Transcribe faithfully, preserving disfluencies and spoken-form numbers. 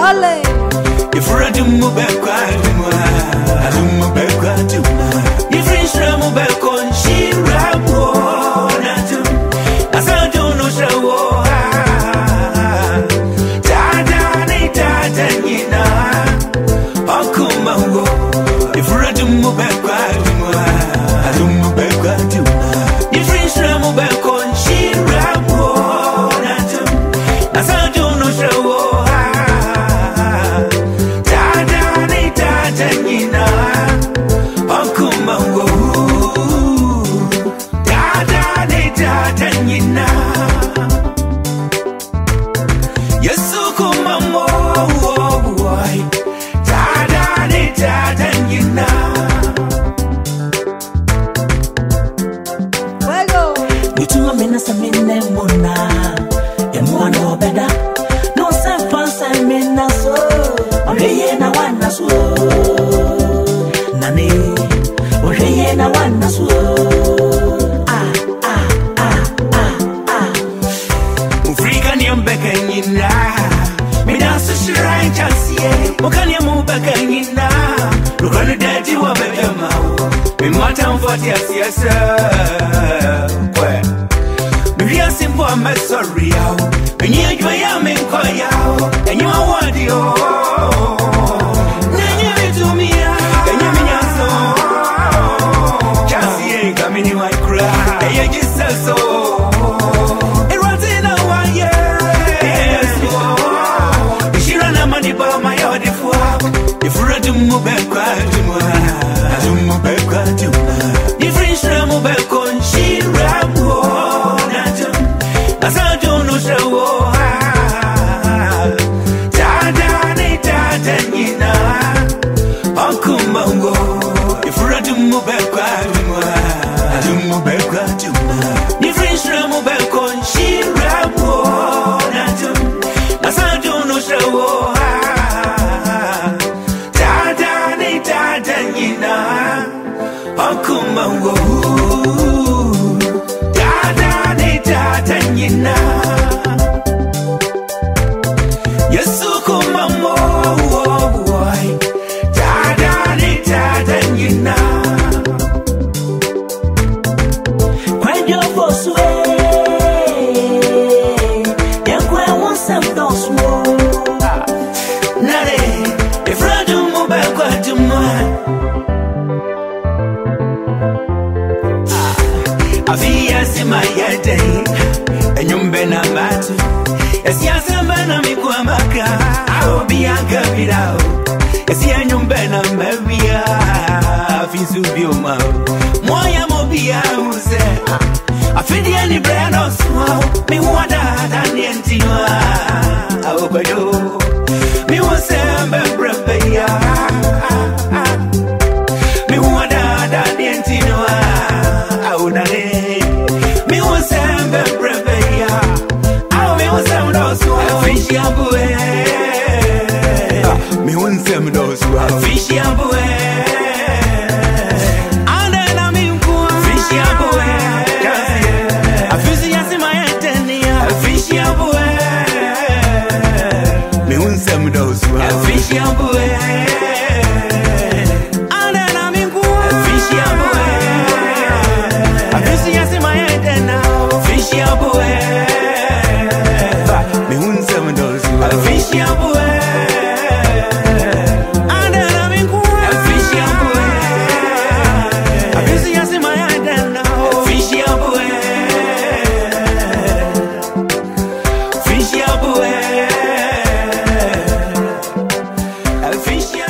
Ole. If we're to move back, I don't move back to if it's Ramu back on she ramo. I saw don't know show. Tada, tada, nina. Akumango. If we're to move back, I don't move back to if it's Ramu back on she ramo. I saw don't know show. Yes, yes, sir. Well, we are simple, I'm sorry. And you are in Koya, and you are what you are. Then you to me, and you mean so. Just ain't coming in my cry, and you just said so. It was in a one year. Yes, she ran a money by my other four. If we're to move back, I don't move back to Ramu back on she ramo. I saw don't know show. Tada, tada, nina. Akumango. If we're to move back, I don't move back to if it's Ramu back on she ramo. I saw don't know show. Tada, tada, nina. Akumango. My day, and you been a bat. As yes, a man, I'm a Guamaca. I will be a capital. As you been a Maria, Fisubioma. Moya Mobia, who said, I feel the only brand of small. Me want that and the Antigua. I hope I do. Me was a member of the me want that and the Antigua. I would not. Fishy and boy, me one seven those who are fishy and boy. And then I'm in cool, fishy and boy. A fishy as in my head, a fishy and boy. Me one seven those who are fishy and boy. And then I'm in cool, fishy and boy. A fishy as in my head now, fishy and boy. Fishy and boy, and then I'm in cool. Fishy and boy, I'm busy as in my hand now. Fishy and boy, fishy and boy, fishy.